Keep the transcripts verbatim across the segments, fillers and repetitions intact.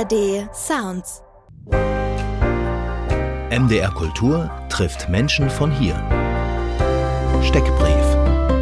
R D Sounds. M D R Kultur trifft Menschen von hier. Steckbrief.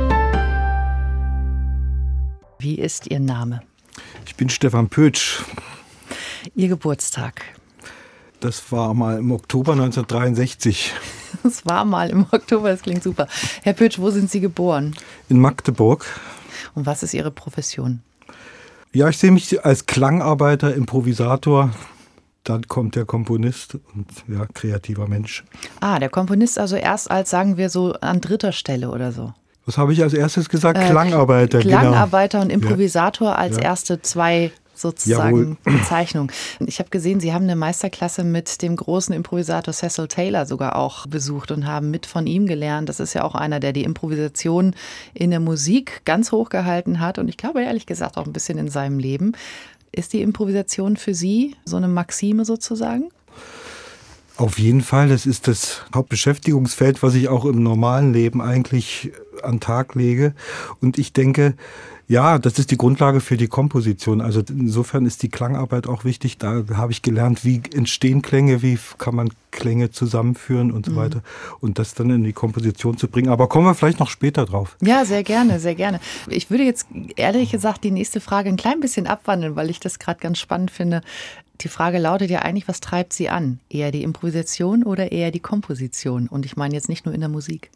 Wie ist Ihr Name? Ich bin Stefan Pötsch. Ihr Geburtstag? Das war mal im Oktober neunzehnhundertdreiundsechzig. Das war mal im Oktober, das klingt super. Herr Pötsch, wo sind Sie geboren? In Magdeburg. Und was ist Ihre Profession? Ja, ich sehe mich als Klangarbeiter, Improvisator. Dann kommt der Komponist und ja, kreativer Mensch. Ah, der Komponist also erst als, sagen wir so, an dritter Stelle oder so. Was habe ich als erstes gesagt? Äh, Klangarbeiter. Klangarbeiter genau. und Improvisator ja. als ja. erste zwei sozusagen Jawohl. Bezeichnungen. Ich habe gesehen, Sie haben eine Meisterklasse mit dem großen Improvisator Cecil Taylor sogar auch besucht und haben mit von ihm gelernt. Das ist ja auch einer, der die Improvisation in der Musik ganz hoch gehalten hat und ich glaube ehrlich gesagt auch ein bisschen in seinem Leben. Ist die Improvisation für Sie so eine Maxime sozusagen? Auf jeden Fall, das ist das Hauptbeschäftigungsfeld, was ich auch im normalen Leben eigentlich an den Tag lege. Und ich denke, ja, das ist die Grundlage für die Komposition. Also insofern ist die Klangarbeit auch wichtig. Da habe ich gelernt, wie entstehen Klänge, wie kann man Klänge zusammenführen und so weiter. Mhm. Und das dann in die Komposition zu bringen. Aber kommen wir vielleicht noch später drauf. Ja, sehr gerne, sehr gerne. Ich würde jetzt ehrlich gesagt die nächste Frage ein klein bisschen abwandeln, weil ich das gerade ganz spannend finde. Die Frage lautet ja eigentlich, was treibt Sie an? Eher die Improvisation oder eher die Komposition? Und ich meine jetzt nicht nur in der Musik.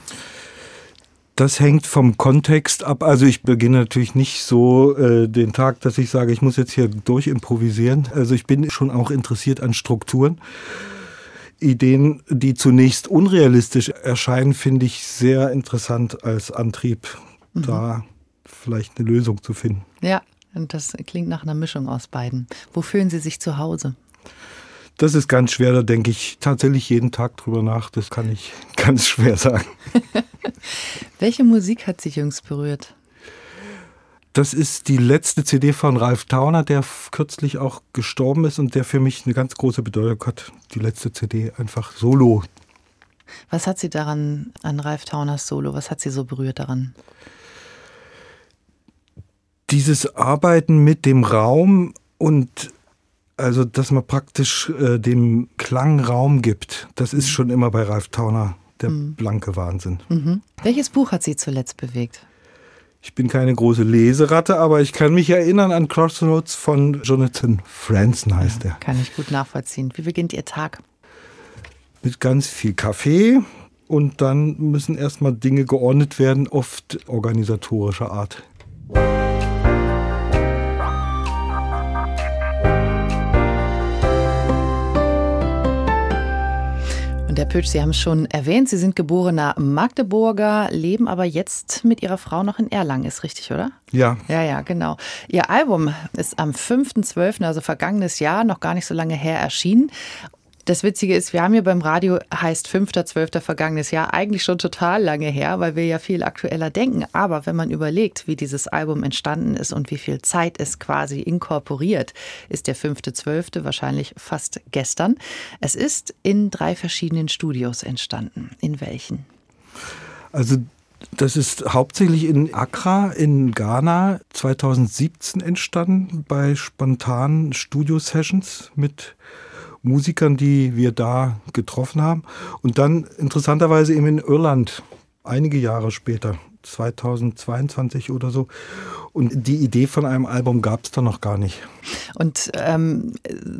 Das hängt vom Kontext ab. Also ich beginne natürlich nicht so äh, den Tag, dass ich sage, ich muss jetzt hier durchimprovisieren. Also ich bin schon auch interessiert an Strukturen. Ideen, die zunächst unrealistisch erscheinen, finde ich sehr interessant als Antrieb, mhm. da vielleicht eine Lösung zu finden. Ja, und das klingt nach einer Mischung aus beiden. Wo fühlen Sie sich zu Hause? Das ist ganz schwer, da denke ich tatsächlich jeden Tag drüber nach. Das kann ich ganz schwer sagen. Welche Musik hat Sie jüngst berührt? Das ist die letzte C D von Ralph Towner, der kürzlich auch gestorben ist und der für mich eine ganz große Bedeutung hat. Die letzte C D, einfach Solo. Was hat Sie daran, an Ralph Tauners Solo, was hat Sie so berührt daran? Dieses Arbeiten mit dem Raum und also, dass man praktisch äh, dem Klang Raum gibt, das ist schon immer bei Ralph Towner der mhm. blanke Wahnsinn. Mhm. Welches Buch hat Sie zuletzt bewegt? Ich bin keine große Leseratte, aber ich kann mich erinnern an Crossroads von Jonathan Franzen, heißt ja, er. Kann ich gut nachvollziehen. Wie beginnt Ihr Tag? Mit ganz viel Kaffee und dann müssen erstmal Dinge geordnet werden, oft organisatorischer Art. Und Herr Pötsch, Sie haben es schon erwähnt, Sie sind geborener Magdeburger, leben aber jetzt mit Ihrer Frau noch in Erlangen, ist richtig, oder? Ja. Ja, ja, genau. Ihr Album ist am fünften zwölften, also vergangenes Jahr, noch gar nicht so lange her, erschienen. Das Witzige ist, wir haben hier beim Radio, heißt fünfter zwölfter vergangenes Jahr, eigentlich schon total lange her, weil wir ja viel aktueller denken. Aber wenn man überlegt, wie dieses Album entstanden ist und wie viel Zeit es quasi inkorporiert, ist der fünfte zwölfte wahrscheinlich fast gestern. Es ist in drei verschiedenen Studios entstanden. In welchen? Also das ist hauptsächlich in Accra in Ghana zweitausendsiebzehn entstanden, bei spontanen Studio-Sessions mit Musikern, die wir da getroffen haben. Und dann interessanterweise eben in Irland, einige Jahre später, zweitausendzweiundzwanzig oder so. Und die Idee von einem Album gab es da noch gar nicht. Und ähm,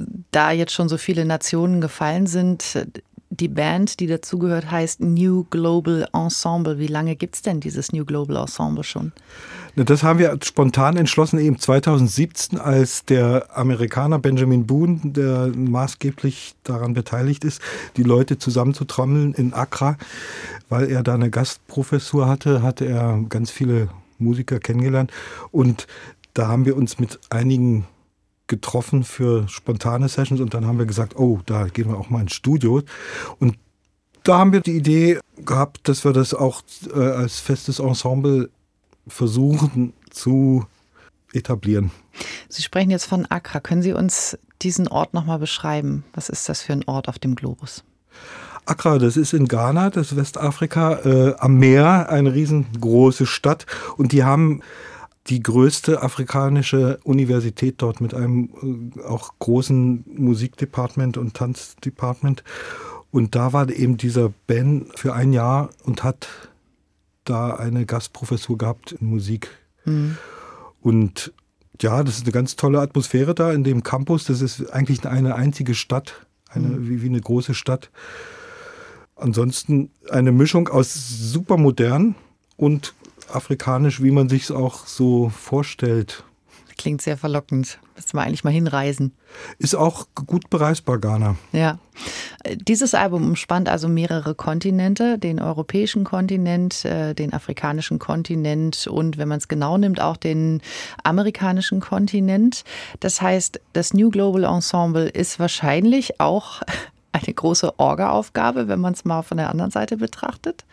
da jetzt schon so viele Nationen gefallen sind, die Band, die dazugehört, heißt New Global Ensemble. Wie lange gibt es denn dieses New Global Ensemble schon? Das haben wir spontan entschlossen, eben zweitausendsiebzehn, als der Amerikaner Benjamin Boone, der maßgeblich daran beteiligt ist, die Leute zusammenzutrommeln in Accra, weil er da eine Gastprofessur hatte, hatte er ganz viele Musiker kennengelernt. Und da haben wir uns mit einigen getroffen für spontane Sessions und dann haben wir gesagt, oh, da gehen wir auch mal ins Studio. Und da haben wir die Idee gehabt, dass wir das auch äh, als festes Ensemble versuchen zu etablieren. Sie sprechen jetzt von Accra. Können Sie uns diesen Ort nochmal beschreiben? Was ist das für ein Ort auf dem Globus? Accra, das ist in Ghana, das ist Westafrika, äh, am Meer, eine riesengroße Stadt. Und die haben die größte afrikanische Universität dort mit einem äh, auch großen Musikdepartement und Tanzdepartement. Und da war eben dieser Ben für ein Jahr und hat da eine Gastprofessur gehabt in Musik. Mhm. Und ja, das ist eine ganz tolle Atmosphäre da in dem Campus. Das ist eigentlich eine einzige Stadt, eine, mhm. wie, wie eine große Stadt. Ansonsten eine Mischung aus super modern und afrikanisch, wie man sich es auch so vorstellt. Klingt sehr verlockend. Müssen wir eigentlich mal hinreisen. Ist auch gut bereisbar, Ghana. Ja. Dieses Album umspannt also mehrere Kontinente, den europäischen Kontinent, den afrikanischen Kontinent und, wenn man es genau nimmt, auch den amerikanischen Kontinent. Das heißt, das New Global Ensemble ist wahrscheinlich auch eine große Orga-Aufgabe, wenn man es mal von der anderen Seite betrachtet.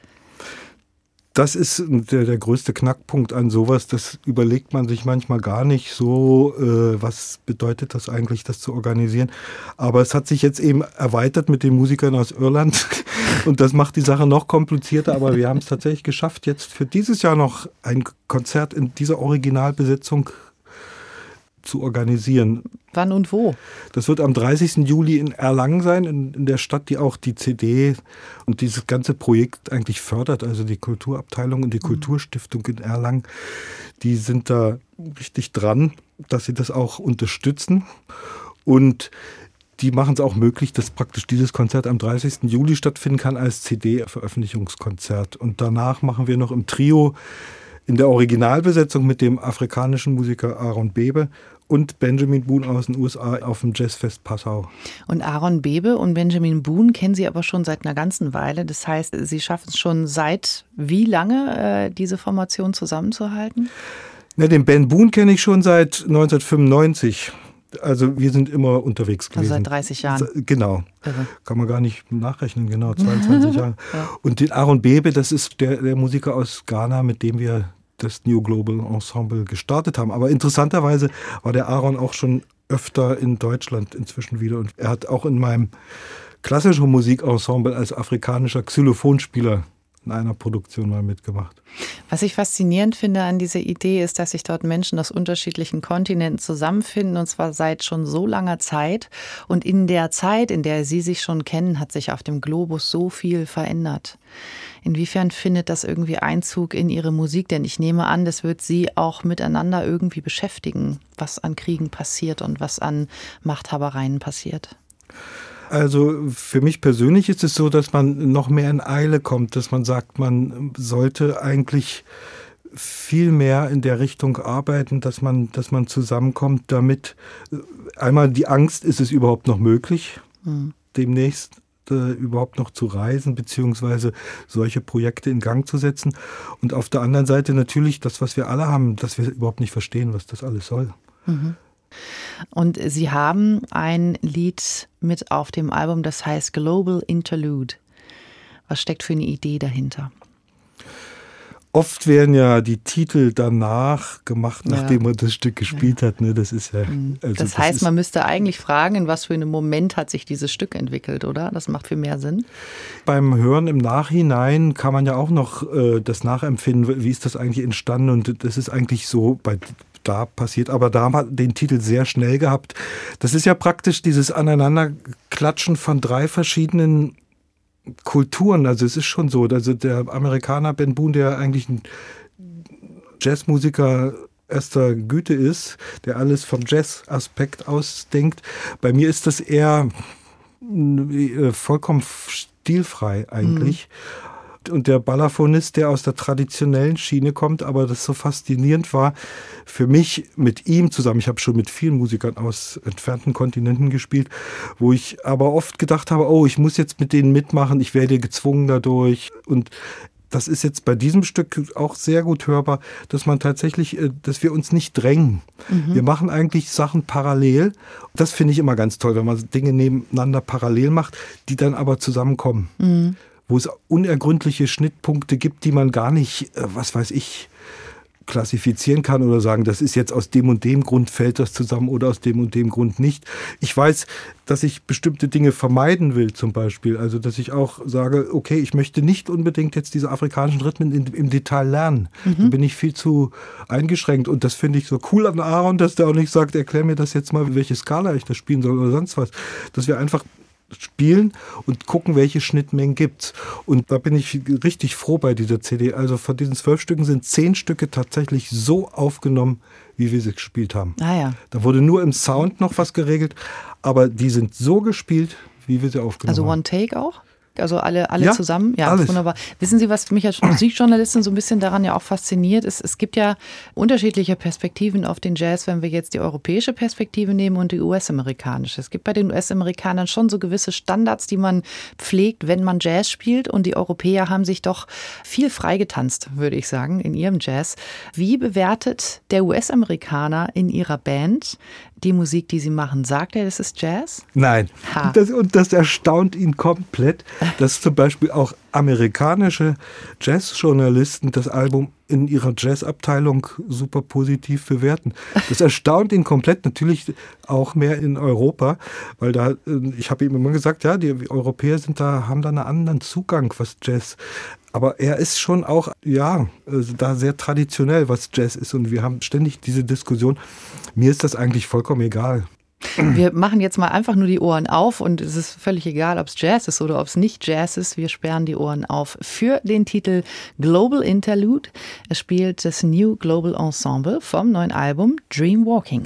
Das ist der, der größte Knackpunkt an sowas. Das überlegt man sich manchmal gar nicht so, äh, was bedeutet das eigentlich, das zu organisieren. Aber es hat sich jetzt eben erweitert mit den Musikern aus Irland und das macht die Sache noch komplizierter. Aber wir haben es tatsächlich geschafft, jetzt für dieses Jahr noch ein Konzert in dieser Originalbesetzung zu organisieren. Wann und wo? Das wird am dreißigsten Juli in Erlangen sein, in, in der Stadt, die auch die C D und dieses ganze Projekt eigentlich fördert. Also die Kulturabteilung und die Kulturstiftung in Erlangen, die sind da richtig dran, dass sie das auch unterstützen. Und die machen es auch möglich, dass praktisch dieses Konzert am dreißigsten Juli stattfinden kann als C D-Veröffentlichungskonzert. Und danach machen wir noch im Trio in der Originalbesetzung mit dem afrikanischen Musiker Aaron Bebe und Benjamin Boone aus den U S A auf dem Jazzfest Passau. Und Aaron Bebe und Benjamin Boone kennen Sie aber schon seit einer ganzen Weile. Das heißt, Sie schaffen es schon seit wie lange, äh, diese Formation zusammenzuhalten? Na, den Ben Boone kenne ich schon seit neunzehnhundertfünfundneunzig. Also wir sind immer unterwegs gewesen. Also seit dreißig Jahren. Genau. Irre. Kann man gar nicht nachrechnen, genau, zweiundzwanzig Jahre. Ja. Und den Aaron Bebe, das ist der, der Musiker aus Ghana, mit dem wir das New Global Ensemble gestartet haben. Aber interessanterweise war der Aaron auch schon öfter in Deutschland inzwischen wieder. Und er hat auch in meinem klassischen Musikensemble als afrikanischer Xylophonspieler in einer Produktion mal mitgemacht. Was ich faszinierend finde an dieser Idee ist, dass sich dort Menschen aus unterschiedlichen Kontinenten zusammenfinden, und zwar seit schon so langer Zeit. Und in der Zeit, in der Sie sich schon kennen, hat sich auf dem Globus so viel verändert. Inwiefern findet das irgendwie Einzug in Ihre Musik? Denn ich nehme an, das wird Sie auch miteinander irgendwie beschäftigen, was an Kriegen passiert und was an Machthabereien passiert. Also für mich persönlich ist es so, dass man noch mehr in Eile kommt, dass man sagt, man sollte eigentlich viel mehr in der Richtung arbeiten, dass man, dass man zusammenkommt, damit einmal die Angst, ist es überhaupt noch möglich, mhm. demnächst äh, überhaupt noch zu reisen, beziehungsweise solche Projekte in Gang zu setzen. Und auf der anderen Seite natürlich das, was wir alle haben, dass wir überhaupt nicht verstehen, was das alles soll. Mhm. Und Sie haben ein Lied mit auf dem Album, das heißt Global Interlude. Was steckt für eine Idee dahinter? Oft werden ja die Titel danach gemacht, nachdem ja. man das Stück gespielt ja. hat. Ne? Das ist ja. Also das heißt, das man müsste eigentlich fragen, in was für einem Moment hat sich dieses Stück entwickelt, oder? Das macht viel mehr Sinn. Beim Hören im Nachhinein kann man ja auch noch äh, das nachempfinden, wie ist das eigentlich entstanden? Und das ist eigentlich so bei da passiert, aber da haben wir den Titel sehr schnell gehabt. Das ist ja praktisch dieses Aneinanderklatschen von drei verschiedenen Kulturen. Also es ist schon so, also der Amerikaner Ben Boone, der eigentlich ein Jazzmusiker erster Güte ist, der alles vom Jazz-Aspekt ausdenkt. Bei mir ist das eher vollkommen stilfrei eigentlich. Mhm. Und der Balafonist, der aus der traditionellen Schiene kommt, aber das so faszinierend war für mich mit ihm zusammen. Ich habe schon mit vielen Musikern aus entfernten Kontinenten gespielt, wo ich aber oft gedacht habe, oh, ich muss jetzt mit denen mitmachen, ich werde gezwungen dadurch. Und das ist jetzt bei diesem Stück auch sehr gut hörbar, dass man tatsächlich, dass wir uns nicht drängen. Mhm. Wir machen eigentlich Sachen parallel. Das finde ich immer ganz toll, wenn man Dinge nebeneinander parallel macht, die dann aber zusammenkommen. Mhm. Wo es unergründliche Schnittpunkte gibt, die man gar nicht, was weiß ich, klassifizieren kann oder sagen, das ist jetzt aus dem und dem Grund fällt das zusammen oder aus dem und dem Grund nicht. Ich weiß, dass ich bestimmte Dinge vermeiden will zum Beispiel. Also dass ich auch sage, okay, ich möchte nicht unbedingt jetzt diese afrikanischen Rhythmen in, im Detail lernen. Mhm. Da bin ich viel zu eingeschränkt. Und das finde ich so cool an Aaron, dass der auch nicht sagt, erklär mir das jetzt mal, welche Skala ich da spielen soll oder sonst was. Dass wir einfach spielen und gucken, welche Schnittmengen gibt's. Und da bin ich richtig froh bei dieser C D. Also von diesen zwölf Stücken sind zehn Stücke tatsächlich so aufgenommen, wie wir sie gespielt haben. Ah ja. Da wurde nur im Sound noch was geregelt, aber die sind so gespielt, wie wir sie aufgenommen also haben. Also One Take auch? Also alle, alle ja, zusammen? Ja, alles. Wunderbar. Wissen Sie, was mich als Musikjournalistin so ein bisschen daran ja auch fasziniert ist? Es gibt ja unterschiedliche Perspektiven auf den Jazz, wenn wir jetzt die europäische Perspektive nehmen und die U S-amerikanische. Es gibt bei den U S-Amerikanern schon so gewisse Standards, die man pflegt, wenn man Jazz spielt. Und die Europäer haben sich doch viel freigetanzt, würde ich sagen, in ihrem Jazz. Wie bewertet der U S-Amerikaner in ihrer Band die Musik, die sie machen? Sagt er, das ist Jazz? Nein. Das, und das erstaunt ihn komplett, dass zum Beispiel auch amerikanische Jazzjournalisten das Album in ihrer Jazzabteilung super positiv bewerten. Das erstaunt ihn komplett, natürlich auch mehr in Europa, weil da, ich habe ihm immer gesagt, ja, die Europäer sind da, haben da einen anderen Zugang, was Jazz. Aber er ist schon auch, ja, da sehr traditionell, was Jazz ist. Und wir haben ständig diese Diskussion. Mir ist das eigentlich vollkommen egal. Wir machen jetzt mal einfach nur die Ohren auf und es ist völlig egal, ob es Jazz ist oder ob es nicht Jazz ist. Wir sperren die Ohren auf für den Titel Global Interlude. Es spielt das New Global Ensemble vom neuen Album Dream Walking.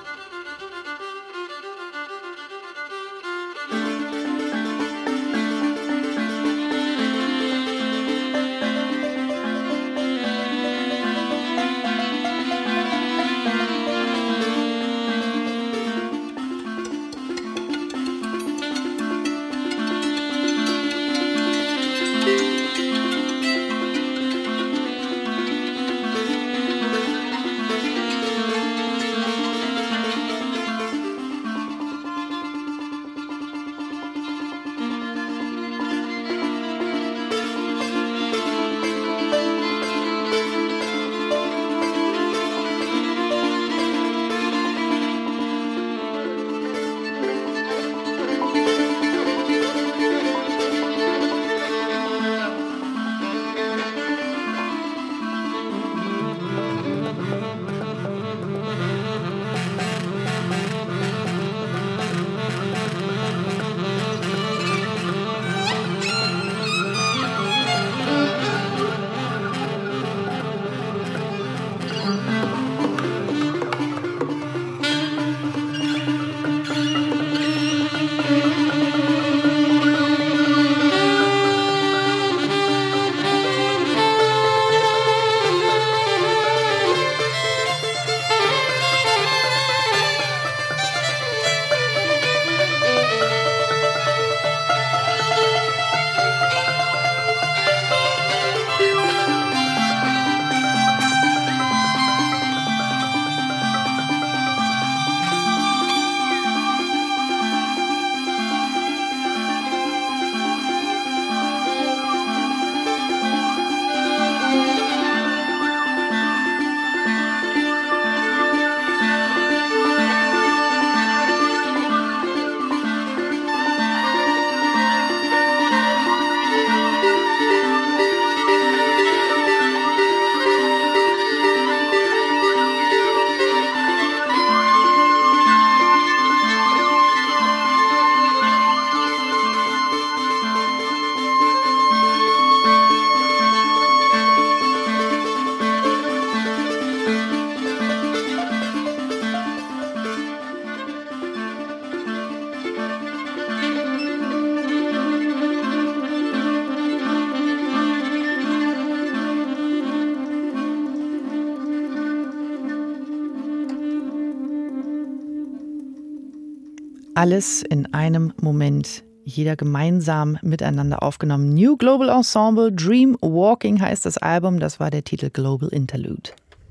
Alles in einem Moment, jeder gemeinsam miteinander aufgenommen. New Global Ensemble, Dream Walking heißt das Album, das war der Titel Global Interlude.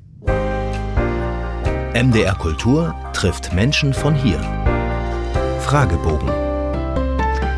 M D R Kultur trifft Menschen von hier. Fragebogen.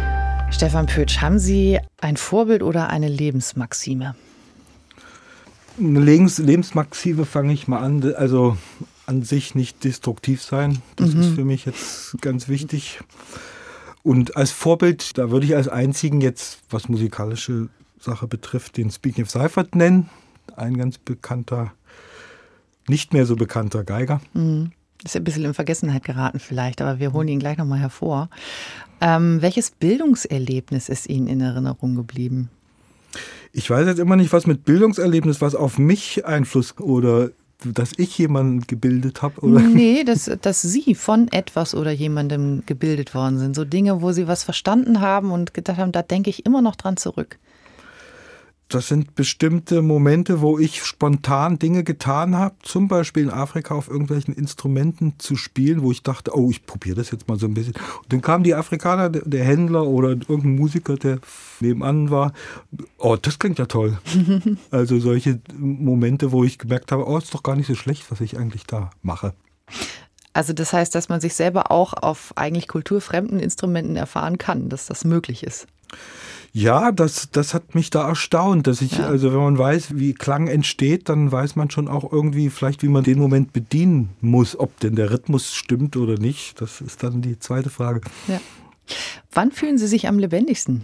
Stefan Pötsch, haben Sie ein Vorbild oder eine Lebensmaxime? Eine Lebens Lebensmaxime fange ich mal an. Also an sich nicht destruktiv sein. Das mhm. ist für mich jetzt ganz wichtig. Und als Vorbild, da würde ich als einzigen jetzt, was musikalische Sache betrifft, den Zbigniew Seifert nennen. Ein ganz bekannter, nicht mehr so bekannter Geiger. Mhm. Ist ein bisschen in Vergessenheit geraten vielleicht, aber wir holen ihn gleich nochmal hervor. Ähm, welches Bildungserlebnis ist Ihnen in Erinnerung geblieben? Ich weiß jetzt immer nicht, was mit Bildungserlebnis, was auf mich Einfluss oder dass ich jemanden gebildet habe. Oder? Nee, dass, dass Sie von etwas oder jemandem gebildet worden sind. So Dinge, wo Sie was verstanden haben und gedacht haben, da denke ich immer noch dran zurück. Das sind bestimmte Momente, wo ich spontan Dinge getan habe, zum Beispiel in Afrika auf irgendwelchen Instrumenten zu spielen, wo ich dachte, oh, ich probiere das jetzt mal so ein bisschen. Und dann kamen die Afrikaner, der, der Händler oder irgendein Musiker, der nebenan war, oh, das klingt ja toll. Also solche Momente, wo ich gemerkt habe, oh, ist doch gar nicht so schlecht, was ich eigentlich da mache. Also das heißt, dass man sich selber auch auf eigentlich kulturfremden Instrumenten erfahren kann, dass das möglich ist. Ja, das, das hat mich da erstaunt, dass ich, ja. also wenn man weiß, wie Klang entsteht, dann weiß man schon auch irgendwie vielleicht, wie man den Moment bedienen muss, ob denn der Rhythmus stimmt oder nicht. Das ist dann die zweite Frage. Ja. Wann fühlen Sie sich am lebendigsten?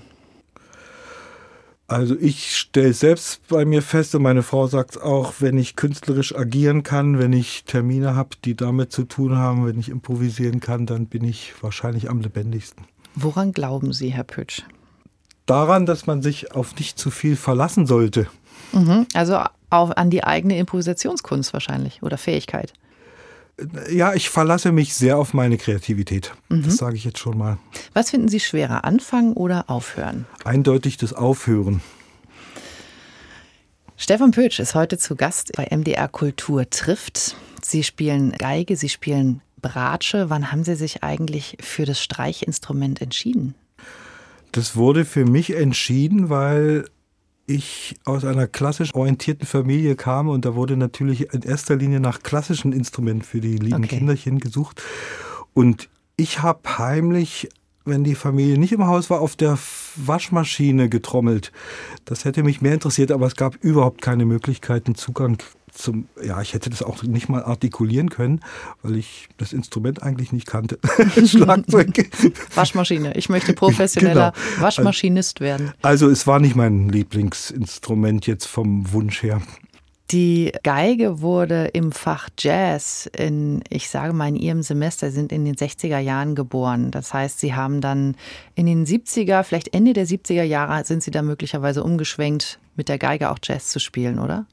Also ich stelle selbst bei mir fest und meine Frau sagt es auch, wenn ich künstlerisch agieren kann, wenn ich Termine habe, die damit zu tun haben, wenn ich improvisieren kann, dann bin ich wahrscheinlich am lebendigsten. Woran glauben Sie, Herr Pütsch? Daran, dass man sich auf nicht zu viel verlassen sollte. Mhm, also auch an die eigene Improvisationskunst wahrscheinlich oder Fähigkeit. Ja, ich verlasse mich sehr auf meine Kreativität. Mhm. Das sage ich jetzt schon mal. Was finden Sie schwerer, anfangen oder aufhören? Eindeutig das Aufhören. Stefan Pütsch ist heute zu Gast bei M D R Kultur trifft. Sie spielen Geige, Sie spielen Bratsche. Wann haben Sie sich eigentlich für das Streichinstrument entschieden? Das wurde für mich entschieden, weil ich aus einer klassisch orientierten Familie kam und da wurde natürlich in erster Linie nach klassischen Instrumenten für die lieben okay. Kinderchen gesucht. Und ich habe heimlich, wenn die Familie nicht im Haus war, auf der Waschmaschine getrommelt. Das hätte mich mehr interessiert, aber es gab überhaupt keine Möglichkeiten, Zugang zum, ja, ich hätte das auch nicht mal artikulieren können, weil ich das Instrument eigentlich nicht kannte. Schlagzeug. Waschmaschine. Ich möchte professioneller genau. Waschmaschinist werden. Also es war nicht mein Lieblingsinstrument jetzt vom Wunsch her. Die Geige wurde im Fach Jazz in, ich sage mal in Ihrem Semester, sind in den sechziger Jahren geboren. Das heißt, Sie haben dann in den siebziger, vielleicht Ende der siebziger Jahre, sind Sie da möglicherweise umgeschwenkt, mit der Geige auch Jazz zu spielen, oder?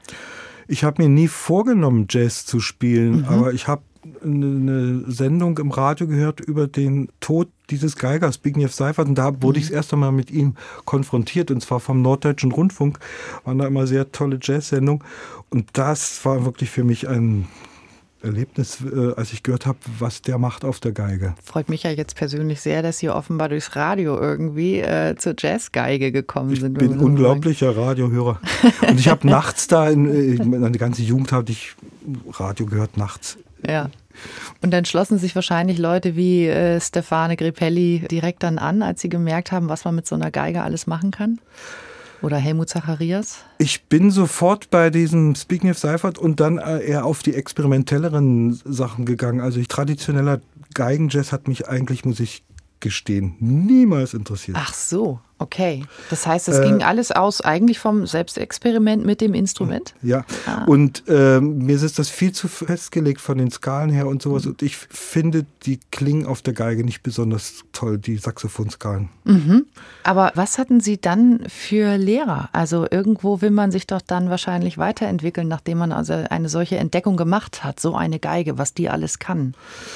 Ich habe mir nie vorgenommen, Jazz zu spielen, mhm. aber ich habe eine Sendung im Radio gehört über den Tod dieses Geigers, Zbigniew Seifert, und da wurde mhm. ich das erste Mal mit ihm konfrontiert, und zwar vom Norddeutschen Rundfunk, waren da immer sehr tolle Jazz-Sendungen, und das war wirklich für mich ein Erlebnis, als ich gehört habe, was der macht auf der Geige. Freut mich ja jetzt persönlich sehr, dass Sie offenbar durchs Radio irgendwie äh, zur Jazzgeige gekommen ich sind. Ich bin ein unglaublicher Radiohörer. Und ich habe nachts da, in, meine ganze Jugend habe ich Radio gehört, nachts. Ja. Und dann schlossen sich wahrscheinlich Leute wie äh, Stefane Grappelli direkt dann an, als sie gemerkt haben, was man mit so einer Geige alles machen kann? Oder Helmut Zacharias? Ich bin sofort bei diesem Zbigniew Seifert und dann eher auf die experimentelleren Sachen gegangen. Also traditioneller Geigenjazz hat mich eigentlich, muss ich gestehen, niemals interessiert. Ach so, okay. Das heißt, es äh, ging alles aus eigentlich vom Selbstexperiment mit dem Instrument? Ja, ah. und äh, mir ist das viel zu festgelegt von den Skalen her und sowas. Mhm. Und ich finde, die klingen auf der Geige nicht besonders toll, die Saxophonskalen. Mhm. Aber was hatten Sie dann für Lehrer? Also irgendwo will man sich doch dann wahrscheinlich weiterentwickeln, nachdem man also eine solche Entdeckung gemacht hat, so eine Geige, was die alles kann.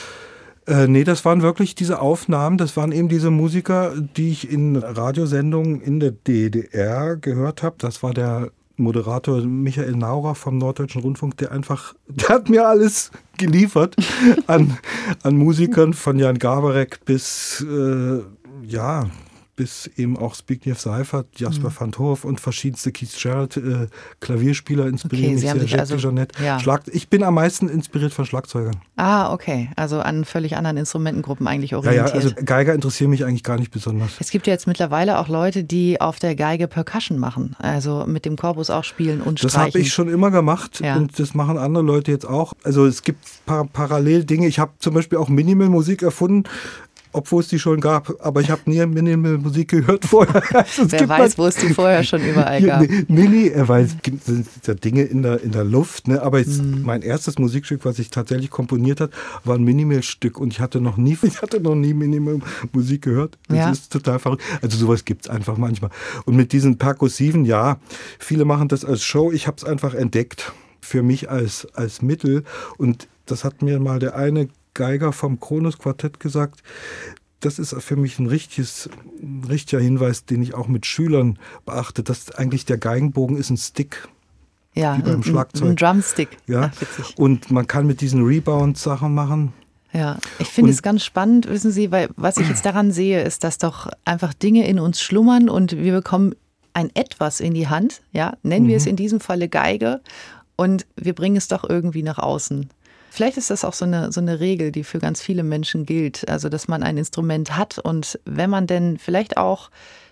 Äh, nee, das waren wirklich diese Aufnahmen, das waren eben diese Musiker, die ich in Radiosendungen in der D D R gehört habe. Das war der Moderator Michael Naurer vom Norddeutschen Rundfunk, der einfach, der hat mir alles geliefert an, an Musikern, von Jan Garbarek bis, äh, ja, bis eben auch Zbigniew Seifert, Jasper mhm. van 't Hof und verschiedenste Keith Jarrett äh, Klavierspieler inspirieren okay, mich sehr. Also, ja. Schlag, ich bin am meisten inspiriert von Schlagzeugern. Ah, okay. Also an völlig anderen Instrumentengruppen eigentlich orientiert. Ja, ja, also Geiger interessieren mich eigentlich gar nicht besonders. Es gibt ja jetzt mittlerweile auch Leute, die auf der Geige Percussion machen, also mit dem Korpus auch spielen und das streichen. Das habe ich schon immer gemacht ja. und das machen andere Leute jetzt auch. Also es gibt par- parallel Dinge. Ich habe zum Beispiel auch Minimal-Musik erfunden, obwohl es die schon gab, aber ich habe nie Minimal-Musik gehört vorher. Also Wer weiß, wo es die vorher schon überall gab. Mini, weil es gibt ja Dinge in der, in der Luft, ne? Aber jetzt, mm. mein erstes Musikstück, was ich tatsächlich komponiert habe, war ein Minimal-Stück und ich hatte noch nie, ich hatte noch nie Minimal-Musik gehört. Das ja. ist total verrückt. Also sowas gibt es einfach manchmal. Und mit diesen perkussiven, ja, viele machen das als Show, ich habe es einfach entdeckt für mich als, als Mittel und das hat mir mal der eine Geiger vom Kronos Quartett gesagt, das ist für mich ein, richtiges, ein richtiger Hinweis, den ich auch mit Schülern beachte, dass eigentlich der Geigenbogen ist ein Stick, ja, wie beim ein, Schlagzeug. Ein Drumstick. Ja. Ach, und man kann mit diesen Rebound-Sachen machen. Ja, ich finde es ganz spannend, wissen Sie, weil was ich jetzt daran sehe, ist, dass doch einfach Dinge in uns schlummern und wir bekommen ein Etwas in die Hand, ja, nennen mhm. wir es in diesem Falle Geige und wir bringen es doch irgendwie nach außen. Vielleicht ist das auch so eine, so eine Regel, die für ganz viele Menschen gilt. Also, dass man ein Instrument hat und wenn man denn vielleicht auch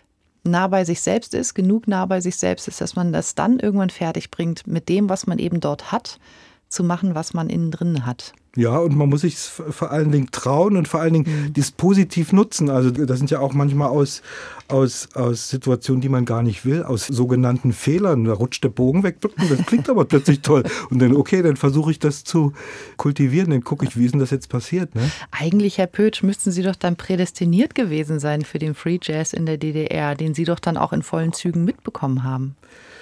nah bei sich selbst ist, genug nah bei sich selbst ist, dass man das dann irgendwann fertig bringt, mit dem, was man eben dort hat, zu machen, was man innen drin hat. Ja, und man muss sich vor allen Dingen trauen und vor allen Dingen mhm. das positiv nutzen. Also das sind ja auch manchmal aus, aus, aus Situationen, die man gar nicht will, aus sogenannten Fehlern. Da rutscht der Bogen weg, das klingt aber plötzlich toll. Und dann, okay, dann versuche ich das zu kultivieren, dann gucke ich, wie ist denn das jetzt passiert. Ne? Eigentlich, Herr Pötsch, müssten Sie doch dann prädestiniert gewesen sein für den Free Jazz in der D D R, den Sie doch dann auch in vollen Zügen mitbekommen haben.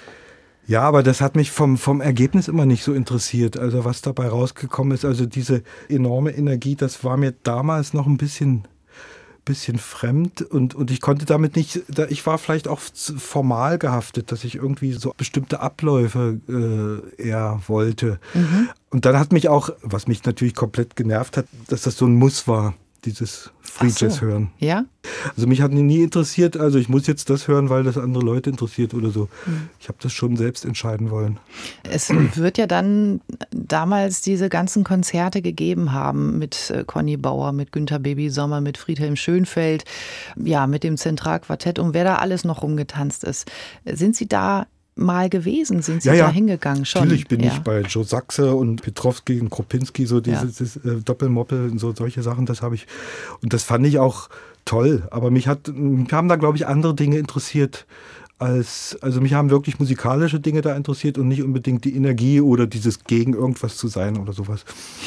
Ja, aber das hat mich vom, vom Ergebnis immer nicht so interessiert. Also was dabei rausgekommen ist, also diese enorme Energie, das war mir damals noch ein bisschen, bisschen fremd und, und ich konnte damit nicht, ich war vielleicht auch formal gehaftet, dass ich irgendwie so bestimmte Abläufe äh, eher wollte. Mhm. Und dann hat mich auch, was mich natürlich komplett genervt hat, dass das so ein Muss war, dieses Free Jazz so. hören. Ja? Also mich hat nie interessiert, also ich muss jetzt das hören, weil das andere Leute interessiert oder so. Mhm. Ich habe das schon selbst entscheiden wollen. Es wird ja dann damals diese ganzen Konzerte gegeben haben mit Conny Bauer, mit Günther Baby Sommer, mit Friedhelm Schönfeld, ja, mit dem Zentralquartett und wer da alles noch rumgetanzt ist. Sind Sie da mal gewesen? Sind Sie ja, ja. da hingegangen? Schon? Natürlich bin ja. ich bei Joe Sachse und Petrowski und Kropinski, so dieses ja. äh, Doppelmoppel und so solche Sachen, das habe ich. Und das fand ich auch toll. Aber mich hat, mich haben da, glaube ich, andere Dinge interessiert. Als, also mich haben wirklich musikalische Dinge da interessiert und nicht unbedingt die Energie oder dieses gegen irgendwas zu sein oder sowas.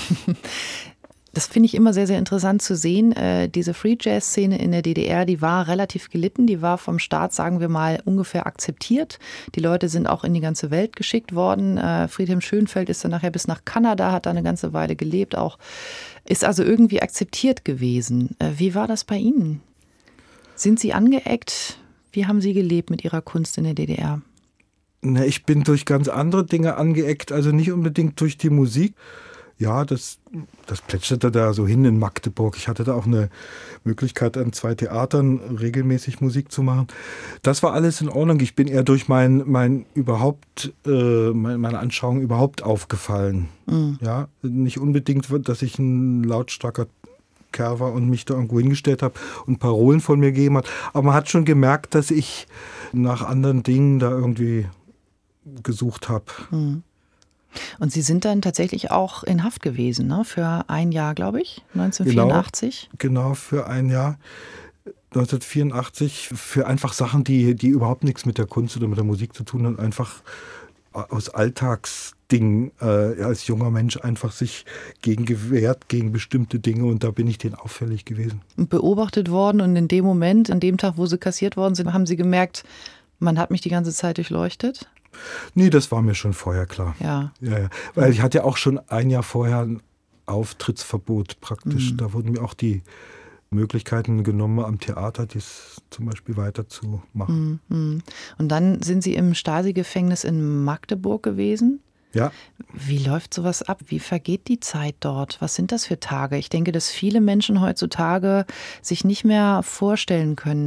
Das finde ich immer sehr, sehr interessant zu sehen. Äh, diese Free-Jazz-Szene in der D D R, die war relativ gelitten. Die war vom Staat, sagen wir mal, ungefähr akzeptiert. Die Leute sind auch in die ganze Welt geschickt worden. Äh, Friedhelm Schönfeld ist dann nachher bis nach Kanada, hat da eine ganze Weile gelebt auch. Ist also irgendwie akzeptiert gewesen. Äh, wie war das bei Ihnen? Sind Sie angeeckt? Wie haben Sie gelebt mit Ihrer Kunst in der D D R? Na, ich bin durch ganz andere Dinge angeeckt, also nicht unbedingt durch die Musik. Ja, das, das plätscherte da so hin in Magdeburg. Ich hatte da auch eine Möglichkeit, an zwei Theatern regelmäßig Musik zu machen. Das war alles in Ordnung. Ich bin eher durch mein, mein überhaupt, äh, meine Anschauung überhaupt aufgefallen. Mhm. Ja, nicht unbedingt, dass ich ein lautstarker Kerl war und mich da irgendwo hingestellt habe und Parolen von mir gegeben hat. Aber man hat schon gemerkt, dass ich nach anderen Dingen da irgendwie gesucht habe. Mhm. Und Sie sind dann tatsächlich auch in Haft gewesen, ne? Für ein Jahr, glaube ich, neunzehnhundertvierundachtzig. Genau, genau, für ein Jahr, neunzehnhundertvierundachtzig, für einfach Sachen, die, die überhaupt nichts mit der Kunst oder mit der Musik zu tun haben, einfach aus Alltagsdingen äh, als junger Mensch einfach sich gegen gewehrt, gegen bestimmte Dinge und da bin ich denen auffällig gewesen. Beobachtet worden und in dem Moment, an dem Tag, wo Sie kassiert worden sind, haben Sie gemerkt, man hat mich die ganze Zeit durchleuchtet? Nee, das war mir schon vorher klar. Ja. Ja, ja. Weil ich hatte ja auch schon ein Jahr vorher ein Auftrittsverbot praktisch. Mhm. Da wurden mir auch die Möglichkeiten genommen, am Theater dies zum Beispiel weiterzumachen. Mhm. Und dann sind Sie im Stasi-Gefängnis in Magdeburg gewesen? Ja. Wie läuft sowas ab? Wie vergeht die Zeit dort? Was sind das für Tage? Ich denke, dass viele Menschen heutzutage sich nicht mehr vorstellen können,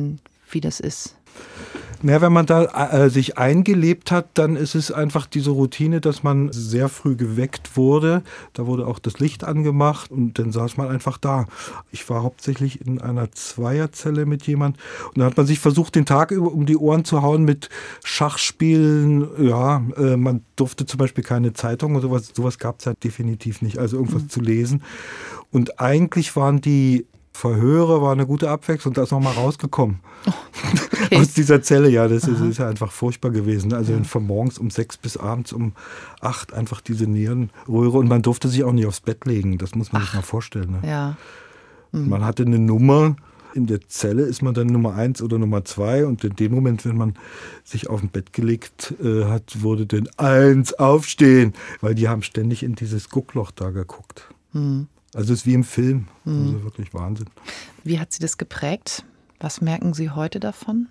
wie das ist? Na, wenn man da äh, sich eingelebt hat, dann ist es einfach diese Routine, dass man sehr früh geweckt wurde. Da wurde auch das Licht angemacht und dann saß man einfach da. Ich war hauptsächlich in einer Zweierzelle mit jemand und dann hat man sich versucht, den Tag über um die Ohren zu hauen mit Schachspielen. Ja, äh, man durfte zum Beispiel keine Zeitung oder sowas. Sowas gab es ja definitiv nicht, also irgendwas mhm. zu lesen. Und eigentlich waren die Verhöre war eine gute Abwechslung, da ist noch mal rausgekommen. Oh, okay. Aus dieser Zelle, ja, das ist, ist ja einfach furchtbar gewesen. Also ja. von morgens um sechs bis abends um acht einfach diese Nierenröhre und man durfte sich auch nicht aufs Bett legen, das muss man Ach. sich mal vorstellen. Ne? Ja. Mhm. Man hatte eine Nummer, in der Zelle ist man dann Nummer eins oder Nummer zwei und in dem Moment, wenn man sich auf dem Bett gelegt äh, hat, wurde dann eins aufstehen, weil die haben ständig in dieses Guckloch da geguckt. Mhm. Also es ist wie im Film, mhm. also wirklich Wahnsinn. Wie hat Sie das geprägt? Was merken Sie heute davon?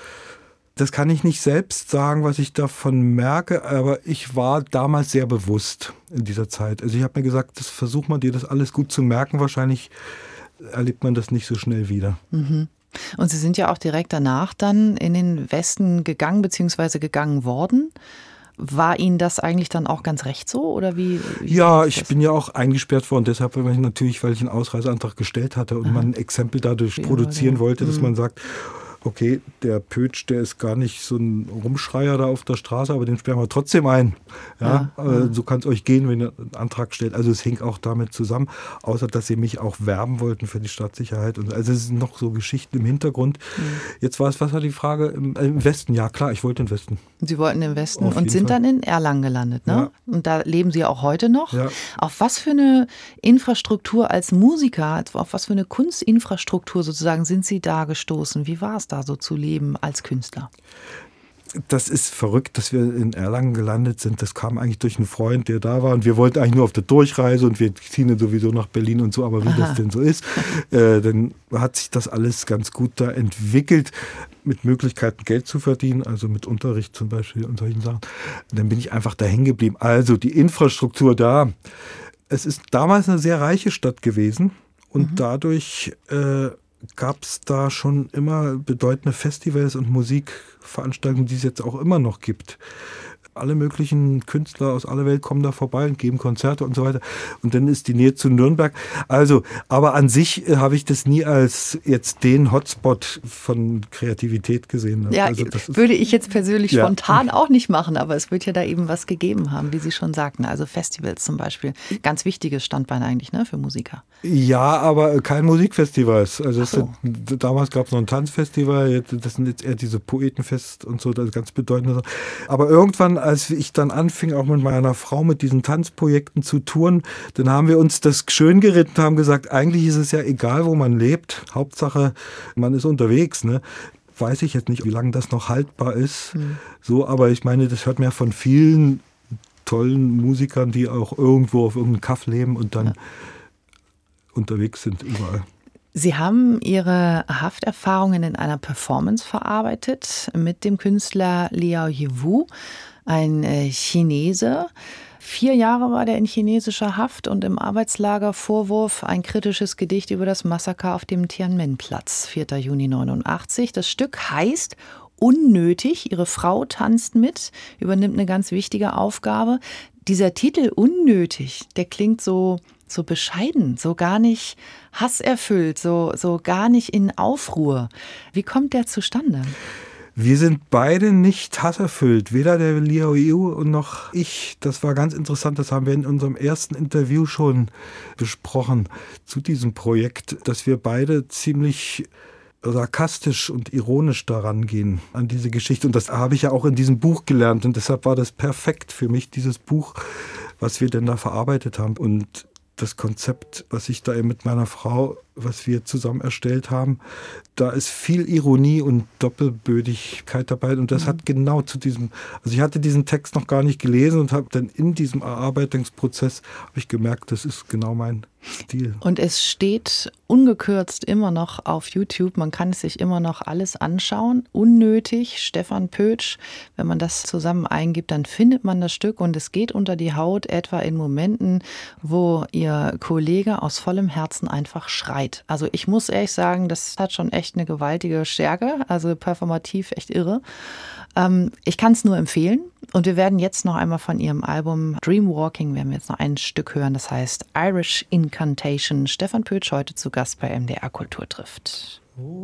Das kann ich nicht selbst sagen, was ich davon merke, aber ich war damals sehr bewusst in dieser Zeit. Also ich habe mir gesagt, das versuch mal dir das alles gut zu merken, wahrscheinlich erlebt man das nicht so schnell wieder. Mhm. Und Sie sind ja auch direkt danach dann in den Westen gegangen, beziehungsweise gegangen worden. War Ihnen das eigentlich dann auch ganz recht so? Oder wie, wie ja, ich bin ja auch eingesperrt worden, deshalb weil ich natürlich, weil ich einen Ausreiseantrag gestellt hatte und Aha. man ein Exempel dadurch ja, produzieren ja. wollte, dass mhm. man sagt, okay, der Pötsch, der ist gar nicht so ein Rumschreier da auf der Straße, aber den sperren wir trotzdem ein. Ja, ja, ja. So kann es euch gehen, wenn ihr einen Antrag stellt. Also es hing auch damit zusammen, außer dass sie mich auch werben wollten für die Stadtsicherheit. Und also es sind noch so Geschichten im Hintergrund. Mhm. Jetzt war es, was war die Frage? Im, im Westen, ja klar, ich wollte im Westen. Sie wollten im Westen auf und sind Fall. dann in Erlangen gelandet, ne? Ja. Und da leben Sie auch heute noch. Ja. Auf was für eine Infrastruktur als Musiker, auf was für eine Kunstinfrastruktur sozusagen sind Sie da gestoßen? Wie war es da so zu leben als Künstler? Das ist verrückt, dass wir in Erlangen gelandet sind. Das kam eigentlich durch einen Freund, der da war. Und wir wollten eigentlich nur auf der Durchreise und wir ziehen dann sowieso nach Berlin und so. Aber wie Aha. das denn so ist, äh, dann hat sich das alles ganz gut da entwickelt, mit Möglichkeiten Geld zu verdienen, also mit Unterricht zum Beispiel und solchen Sachen. Und dann bin ich einfach da hängen geblieben. Also die Infrastruktur da. Es ist damals eine sehr reiche Stadt gewesen und mhm. dadurch äh, gab es da schon immer bedeutende Festivals und Musikveranstaltungen, die es jetzt auch immer noch gibt. Alle möglichen Künstler aus aller Welt kommen da vorbei und geben Konzerte und so weiter. Und dann ist die Nähe zu Nürnberg. Also, aber an sich äh, habe ich das nie als jetzt den Hotspot von Kreativität gesehen. Ja, also das ist, würde ich jetzt persönlich ja. spontan auch nicht machen, aber es wird ja da eben was gegeben haben, wie Sie schon sagten. Also Festivals zum Beispiel. Ganz wichtiges Standbein eigentlich, ne, für Musiker. Ja, aber kein Musikfestival. Also es so. sind, damals gab es noch ein Tanzfestival, das sind jetzt eher diese Poetenfest und so, das ist ganz bedeutend. Aber irgendwann, als ich dann anfing, auch mit meiner Frau mit diesen Tanzprojekten zu touren, dann haben wir uns das schön geritten und haben gesagt, eigentlich ist es ja egal, wo man lebt. Hauptsache, man ist unterwegs, ne? Weiß ich jetzt nicht, wie lange das noch haltbar ist. Mhm. So, aber ich meine, das hört man ja von vielen tollen Musikern, die auch irgendwo auf irgendeinem Kaff leben und dann ja. unterwegs sind überall. Sie haben Ihre Hafterfahrungen in einer Performance verarbeitet mit dem Künstler Liao Yiwu, ein Chinese. Vier Jahre war der in chinesischer Haft und im Arbeitslager. Vorwurf, ein kritisches Gedicht über das Massaker auf dem Tiananmen-Platz, vierter Juni neunundachtzig. Das Stück heißt Unnötig. Ihre Frau tanzt mit, übernimmt eine ganz wichtige Aufgabe. Dieser Titel Unnötig, der klingt so... so bescheiden, so gar nicht hasserfüllt, so, so gar nicht in Aufruhr. Wie kommt der zustande? Wir sind beide nicht hasserfüllt, weder der Liao Yiwu noch ich. Das war ganz interessant, das haben wir in unserem ersten Interview schon besprochen zu diesem Projekt, dass wir beide ziemlich sarkastisch und ironisch daran gehen, an diese Geschichte. Und das habe ich ja auch in diesem Buch gelernt und deshalb war das perfekt für mich, dieses Buch, was wir denn da verarbeitet haben. Und das Konzept, was ich da eben mit meiner Frau, was wir zusammen erstellt haben, da ist viel Ironie und Doppelbödigkeit dabei und das mhm. hat genau zu diesem, also ich hatte diesen Text noch gar nicht gelesen und habe dann in diesem Erarbeitungsprozess habe ich gemerkt, das ist genau mein Stil. Und es steht ungekürzt immer noch auf YouTube. Man kann es sich immer noch alles anschauen. Unnötig, Stefan Pötsch. Wenn man das zusammen eingibt, dann findet man das Stück und es geht unter die Haut, etwa in Momenten, wo ihr Kollege aus vollem Herzen einfach schreit. Also ich muss ehrlich sagen, das hat schon echt eine gewaltige Stärke, also performativ echt irre. Ähm, ich kann es nur empfehlen und wir werden jetzt noch einmal von ihrem Album Dreamwalking, werden wir jetzt noch ein Stück hören, das heißt Irish Incantation. Stefan Pötsch heute zu Gast bei M D R Kultur trifft.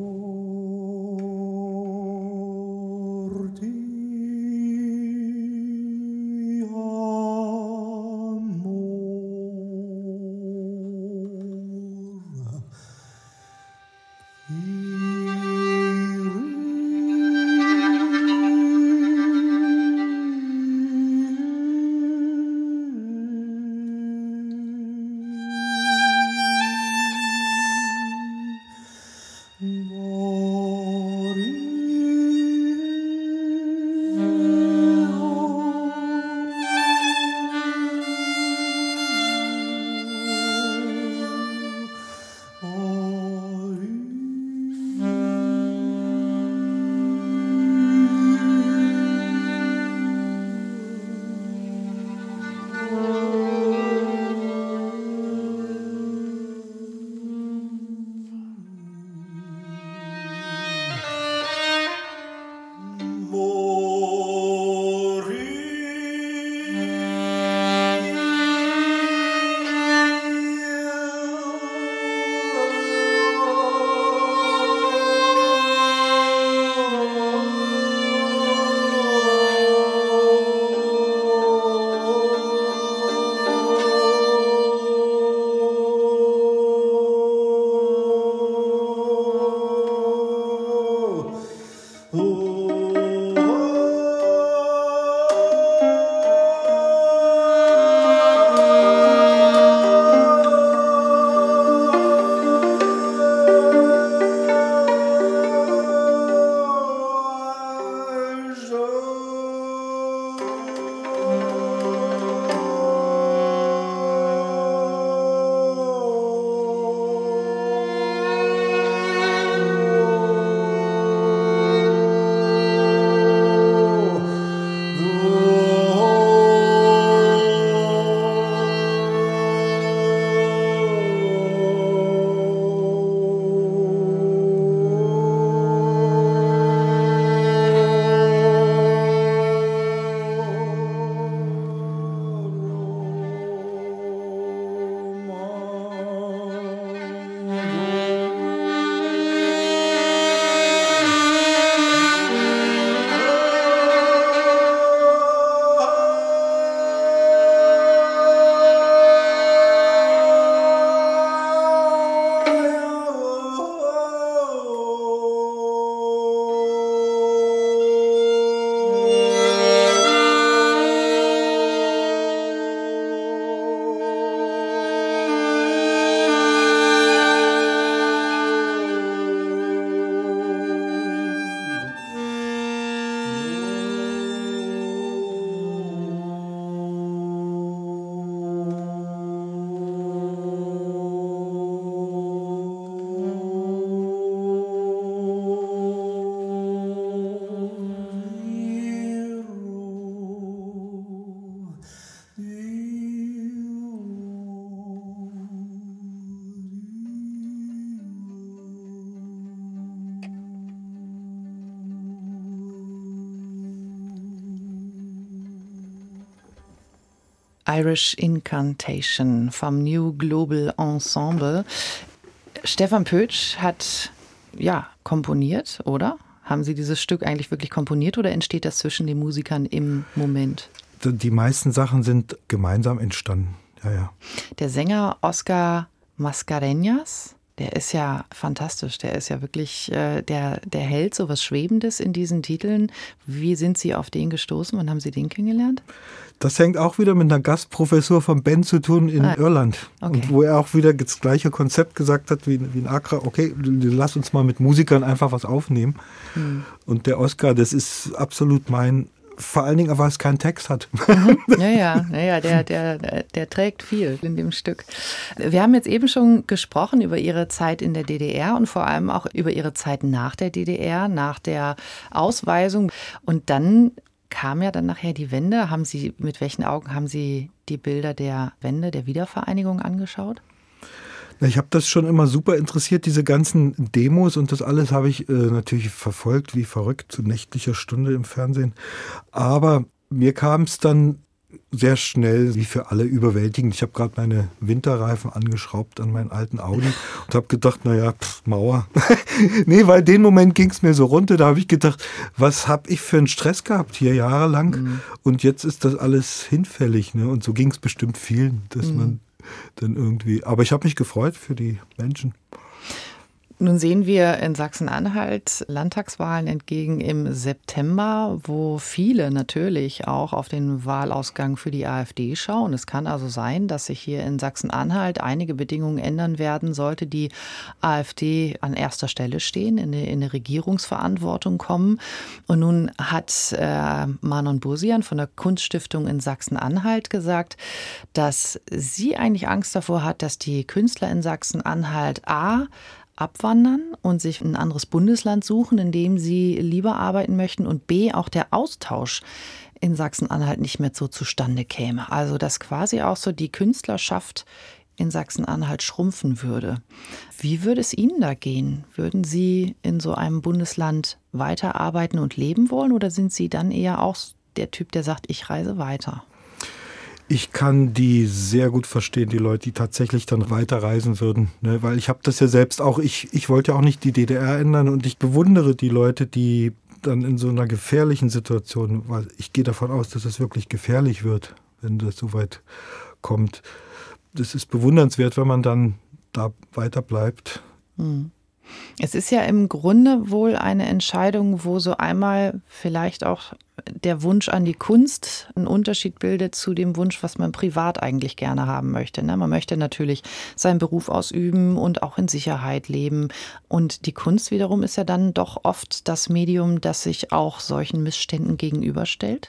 Irish Incantation vom New Global Ensemble. Stefan Pötsch hat ja komponiert, oder? Haben Sie dieses Stück eigentlich wirklich komponiert oder entsteht das zwischen den Musikern im Moment? Die meisten Sachen sind gemeinsam entstanden. Ja, ja. Der Sänger Oscar Mascarenhas, der ist ja fantastisch. Der ist ja wirklich, äh, der, der hält so was Schwebendes in diesen Titeln. Wie sind Sie auf den gestoßen? Wann haben Sie den kennengelernt? Das hängt auch wieder mit einer Gastprofessur von Ben zu tun in ah, Irland. Okay. Und wo er auch wieder das gleiche Konzept gesagt hat wie, wie in Accra. Okay, lass uns mal mit Musikern einfach was aufnehmen. Hm. Und der Oscar, das ist absolut mein vor allen Dingen, weil es keinen Text hat. Mhm. Ja, ja, ja, ja der, der, der trägt viel in dem Stück. Wir haben jetzt eben schon gesprochen über Ihre Zeit in der D D R und vor allem auch über Ihre Zeit nach der D D R, nach der Ausweisung. Und dann kam ja dann nachher die Wende. Haben Sie, mit welchen Augen haben Sie die Bilder der Wende, der Wiedervereinigung angeschaut? Ich habe das schon immer super interessiert, diese ganzen Demos und das alles habe ich äh, natürlich verfolgt, wie verrückt, zu nächtlicher Stunde im Fernsehen. Aber mir kam es dann sehr schnell, wie für alle, überwältigend. Ich habe gerade meine Winterreifen angeschraubt an meinen alten Audi und habe gedacht, naja, pff, Mauer. Nee, weil den Moment ging es mir so runter, da habe ich gedacht, was habe ich für einen Stress gehabt hier jahrelang mhm. und jetzt ist das alles hinfällig. Ne? Und so ging es bestimmt vielen, dass mhm. man dann irgendwie, aber ich habe mich gefreut für die Menschen. Nun sehen wir in Sachsen-Anhalt Landtagswahlen entgegen im September, wo viele natürlich auch auf den Wahlausgang für die AfD schauen. Es kann also sein, dass sich hier in Sachsen-Anhalt einige Bedingungen ändern werden, sollte die AfD an erster Stelle stehen, in eine, in eine Regierungsverantwortung kommen. Und nun hat äh, Manon Bursian von der Kunststiftung in Sachsen-Anhalt gesagt, dass sie eigentlich Angst davor hat, dass die Künstler in Sachsen-Anhalt a. abwandern und sich ein anderes Bundesland suchen, in dem sie lieber arbeiten möchten und b. auch der Austausch in Sachsen-Anhalt nicht mehr so zustande käme. Also dass quasi auch so die Künstlerschaft in Sachsen-Anhalt schrumpfen würde. Wie würde es Ihnen da gehen? Würden Sie in so einem Bundesland weiterarbeiten und leben wollen oder sind Sie dann eher auch der Typ, der sagt, ich reise weiter? Ich kann die sehr gut verstehen, die Leute, die tatsächlich dann weiterreisen würden. Ne? Weil ich habe das ja selbst auch, ich, ich wollte ja auch nicht die D D R ändern und ich bewundere die Leute, die dann in so einer gefährlichen Situation, weil ich gehe davon aus, dass es wirklich gefährlich wird, wenn das so weit kommt. Das ist bewundernswert, wenn man dann da weiter bleibt. Hm. Es ist ja im Grunde wohl eine Entscheidung, wo so einmal vielleicht auch der Wunsch an die Kunst einen Unterschied bildet zu dem Wunsch, was man privat eigentlich gerne haben möchte. Man möchte natürlich seinen Beruf ausüben und auch in Sicherheit leben. Und die Kunst wiederum ist ja dann doch oft das Medium, das sich auch solchen Missständen gegenüberstellt.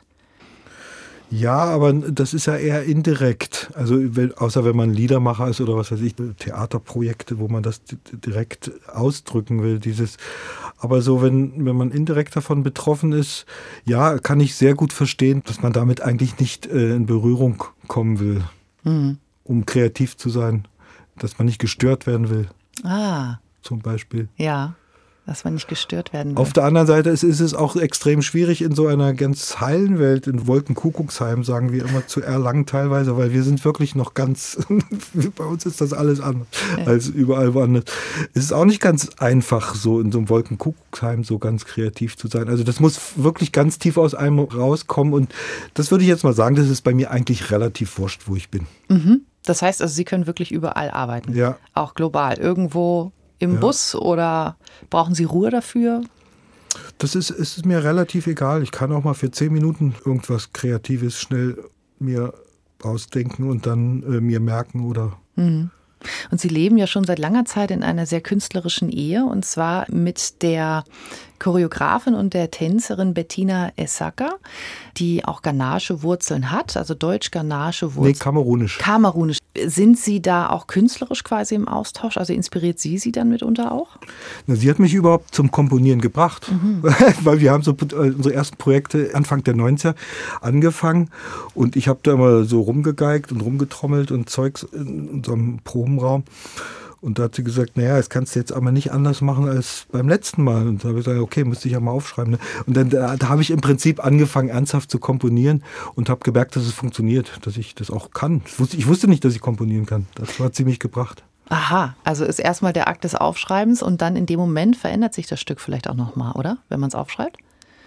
Ja, aber das ist ja eher indirekt. Also außer wenn man Liedermacher ist oder was weiß ich, Theaterprojekte, wo man das direkt ausdrücken will. Dieses. Aber so, wenn, wenn man indirekt davon betroffen ist, ja, kann ich sehr gut verstehen, dass man damit eigentlich nicht äh, in Berührung kommen will, mhm. um kreativ zu sein. Dass man nicht gestört werden will. Ah. Zum Beispiel. Ja. Dass man nicht gestört werden will. Auf der anderen Seite ist, ist es auch extrem schwierig in so einer ganz heilen Welt, in Wolkenkuckucksheim, sagen wir immer zu Erlangen teilweise, weil wir sind wirklich noch ganz, bei uns ist das alles anders ja. als überall woanders. Es ist auch nicht ganz einfach, so in so einem Wolkenkuckucksheim so ganz kreativ zu sein. Also das muss wirklich ganz tief aus einem rauskommen und das würde ich jetzt mal sagen, das ist bei mir eigentlich relativ wurscht, wo ich bin. Mhm. Das heißt also, Sie können wirklich überall arbeiten, ja. auch global, irgendwo im ja. Bus oder brauchen Sie Ruhe dafür? Das ist, ist mir relativ egal. Ich kann auch mal für zehn Minuten irgendwas Kreatives schnell mir ausdenken und dann äh, mir merken oder... Mhm. Und Sie leben ja schon seit langer Zeit in einer sehr künstlerischen Ehe und zwar mit der Choreografin und der Tänzerin Bettina Essaka, die auch ghanaische Wurzeln hat, also deutsch-ghanaische Wurzeln. Nee, kamerunisch. Kamerunisch. Sind Sie da auch künstlerisch quasi im Austausch? Also inspiriert sie Sie dann mitunter auch? Na, sie hat mich überhaupt zum Komponieren gebracht, mhm. weil wir haben so unsere ersten Projekte Anfang der neunziger angefangen und ich habe da immer so rumgegeigt und rumgetrommelt und Zeugs in unserem Probenraum. Und da hat sie gesagt, naja, das kannst du jetzt aber nicht anders machen als beim letzten Mal. Und da habe ich gesagt, okay, müsste ich ja mal aufschreiben. Ne? Und dann da, da habe ich im Prinzip angefangen, ernsthaft zu komponieren und habe gemerkt, dass es funktioniert, dass ich das auch kann. Ich wusste, ich wusste nicht, dass ich komponieren kann. Das hat sie mich gebracht. Aha, also ist erstmal der Akt des Aufschreibens und dann in dem Moment verändert sich das Stück vielleicht auch nochmal, oder? Wenn man es aufschreibt?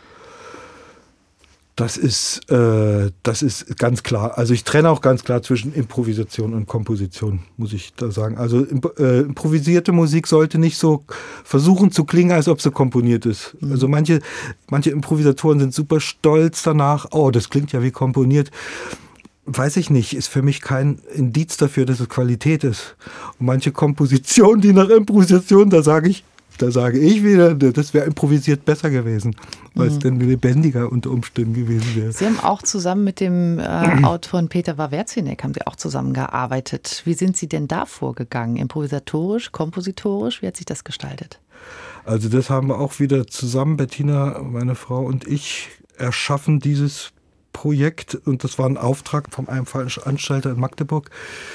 Das ist, äh, das ist ganz klar. Also ich trenne auch ganz klar zwischen Improvisation und Komposition, muss ich da sagen. Also äh, improvisierte Musik sollte nicht so versuchen zu klingen, als ob sie komponiert ist. Mhm. Also manche, manche Improvisatoren sind super stolz danach. Oh, das klingt ja wie komponiert. Weiß ich nicht, ist für mich kein Indiz dafür, dass es Qualität ist. Und manche Kompositionen, die nach Improvisation, da sage ich, Da sage ich wieder, das wäre improvisiert besser gewesen, weil es mhm. dann lebendiger unter Umständen gewesen wäre. Sie haben auch zusammen mit dem äh, Autoren Peter Wawrzynek haben Sie auch zusammengearbeitet. Wie sind Sie denn da vorgegangen? Improvisatorisch, kompositorisch? Wie hat sich das gestaltet? Also das haben wir auch wieder zusammen, Bettina, meine Frau und ich, erschaffen, dieses Projekt. Und das war ein Auftrag von einem Veranstalter in Magdeburg.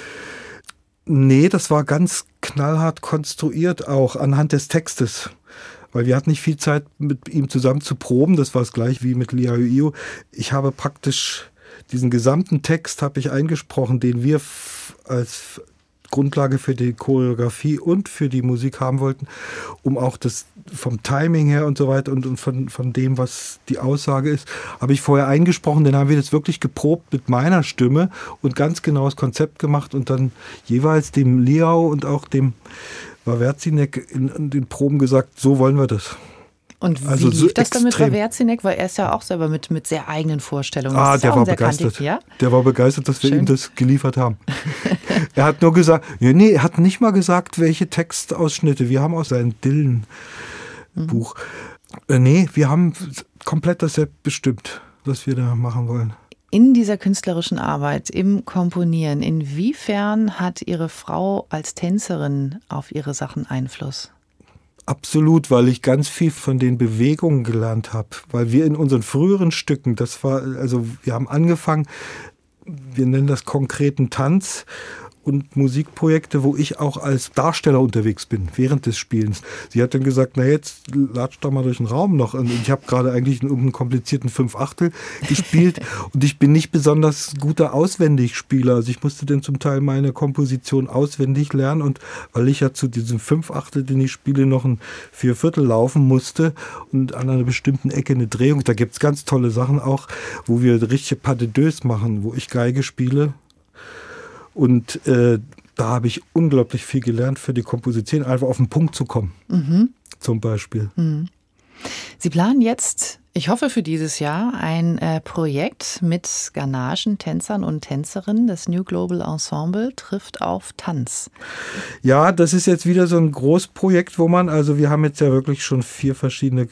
Nee, das war ganz knallhart konstruiert, auch anhand des Textes. Weil wir hatten nicht viel Zeit, mit ihm zusammen zu proben. Das war es gleich wie mit Lia Io. Ich habe praktisch diesen gesamten Text habe ich eingesprochen, den wir f- als Grundlage für die Choreografie und für die Musik haben wollten, um auch das vom Timing her und so weiter und, und von, von dem, was die Aussage ist, habe ich vorher eingesprochen. Dann haben wir das wirklich geprobt mit meiner Stimme und ganz genau das Konzept gemacht und dann jeweils dem Liao und auch dem Wawrzynek in, in den Proben gesagt, so wollen wir das. Und wie also lief so das dann mit extrem. Wawrzynek? Weil er ist ja auch selber mit, mit sehr eigenen Vorstellungen. Ah, das der ja war sehr begeistert. kantig, ja? Der war begeistert, dass wir Schön. ihm das geliefert haben. Er hat nur gesagt, ja, nee, er hat nicht mal gesagt, welche Textausschnitte. Wir haben auch sein Dylan-Buch. Mhm. Äh, nee, wir haben komplett das selbst bestimmt, was wir da machen wollen. In dieser künstlerischen Arbeit, im Komponieren, inwiefern hat Ihre Frau als Tänzerin auf Ihre Sachen Einfluss? Absolut, weil ich ganz viel von den Bewegungen gelernt habe. Weil wir in unseren früheren Stücken, das war, also wir haben angefangen, wir nennen das konkreten Tanz und Musikprojekte, wo ich auch als Darsteller unterwegs bin, während des Spielens. Sie hat dann gesagt, na jetzt latsch doch mal durch den Raum noch. Und ich habe gerade eigentlich in irgendeinem komplizierten Fünfachtel gespielt und ich bin nicht besonders guter Auswendigspieler. Also ich musste dann zum Teil meine Komposition auswendig lernen und weil ich ja zu diesem Fünfachtel, den ich spiele, noch ein Vierviertel laufen musste und an einer bestimmten Ecke eine Drehung. Da gibt es ganz tolle Sachen auch, wo wir richtige Pas de deux machen, wo ich Geige spiele. Und äh, da habe ich unglaublich viel gelernt für die Komposition, einfach auf den Punkt zu kommen, mhm. zum Beispiel. Mhm. Sie planen jetzt, ich hoffe für dieses Jahr, ein äh, Projekt mit ghanaischen Tänzern und Tänzerinnen. Das New Global Ensemble trifft auf Tanz. Ja, das ist jetzt wieder so ein Großprojekt, wo man, also wir haben jetzt ja wirklich schon vier verschiedene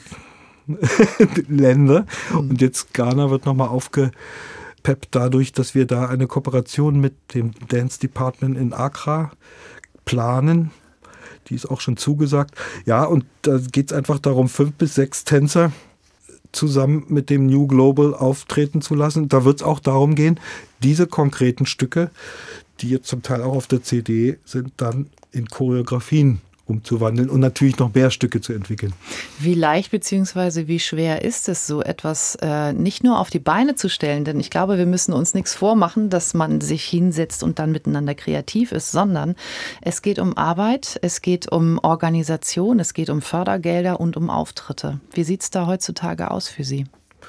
Länder mhm. und jetzt Ghana wird nochmal aufge... Pep dadurch, dass wir da eine Kooperation mit dem Dance Department in Accra planen. Die ist auch schon zugesagt. Ja, und da geht es einfach darum, fünf bis sechs Tänzer zusammen mit dem New Global auftreten zu lassen. Da wird es auch darum gehen, diese konkreten Stücke, die jetzt zum Teil auch auf der C D sind, dann in Choreografien umzuwandeln und natürlich noch mehr Stücke zu entwickeln. Wie leicht bzw. wie schwer ist es, so etwas äh, nicht nur auf die Beine zu stellen? Denn ich glaube, wir müssen uns nichts vormachen, dass man sich hinsetzt und dann miteinander kreativ ist, sondern es geht um Arbeit, es geht um Organisation, es geht um Fördergelder und um Auftritte. Wie sieht es da heutzutage aus für Sie?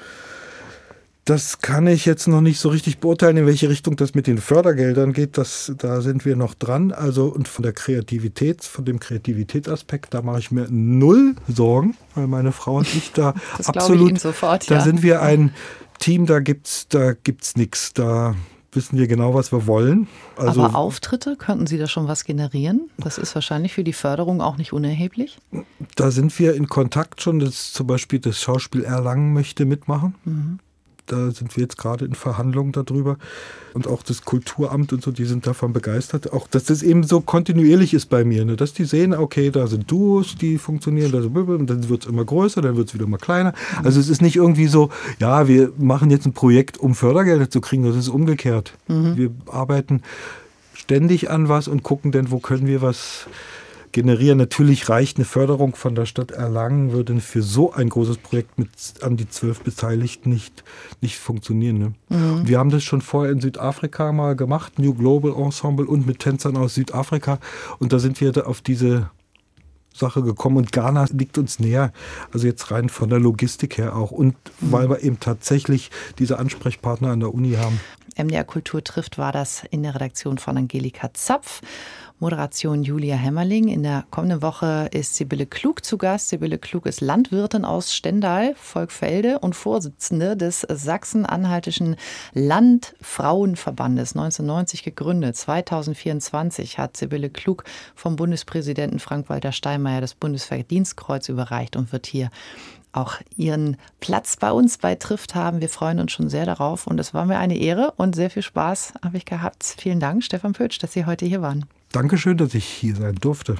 Das kann ich jetzt noch nicht so richtig beurteilen, in welche Richtung das mit den Fördergeldern geht. Das, da sind wir noch dran. Also und von der Kreativität, von dem Kreativitätsaspekt, da mache ich mir null Sorgen, weil meine Frau und ich da das absolut, glaube ich Ihnen sofort, da ja. sind wir ein Team, da gibt's, da gibt's nichts. Da wissen wir genau, was wir wollen. Also, aber Auftritte, könnten Sie da schon was generieren? Das ist wahrscheinlich für die Förderung auch nicht unerheblich. Da sind wir in Kontakt schon. Das, zum Beispiel das Schauspiel Erlangen möchte mitmachen. Mhm. Da sind wir jetzt gerade in Verhandlungen darüber. Und auch das Kulturamt und so, die sind davon begeistert. Auch, dass das eben so kontinuierlich ist bei mir. Ne? Dass die sehen, okay, da sind Duos, die funktionieren, da sind, und dann wird es immer größer, dann wird es wieder mal kleiner. Also es ist nicht irgendwie so, ja, wir machen jetzt ein Projekt, um Fördergelder zu kriegen. Das ist umgekehrt. Mhm. Wir arbeiten ständig an was und gucken dann, wo können wir was generieren. Natürlich reicht eine Förderung von der Stadt Erlangen, würde für so ein großes Projekt mit an die zwölf Beteiligten nicht, nicht funktionieren. Ne? Mhm. Wir haben das schon vorher in Südafrika mal gemacht, New Global Ensemble und mit Tänzern aus Südafrika. Und da sind wir da auf diese Sache gekommen und Ghana liegt uns näher, also jetzt rein von der Logistik her auch und mhm. weil wir eben tatsächlich diese Ansprechpartner an der Uni haben. M D R Kultur trifft war das in der Redaktion von Angelika Zapf. Moderation Julia Hämmerling. In der kommenden Woche ist Sibylle Klug zu Gast. Sibylle Klug ist Landwirtin aus Stendal, Volkfelde und Vorsitzende des Sachsen-Anhaltischen Landfrauenverbandes, neunzehnhundertneunzig gegründet. zweitausendvierundzwanzig hat Sibylle Klug vom Bundespräsidenten Frank-Walter Steinmeier das Bundesverdienstkreuz überreicht und wird hier auch ihren Platz bei uns bei Trifft haben. Wir freuen uns schon sehr darauf und es war mir eine Ehre und sehr viel Spaß habe ich gehabt. Vielen Dank, Stefan Pötsch, dass Sie heute hier waren. Dankeschön, dass ich hier sein durfte.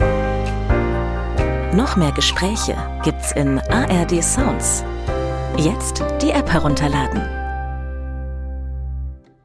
Noch mehr Gespräche gibt's in A R D Sounds. Jetzt die App herunterladen.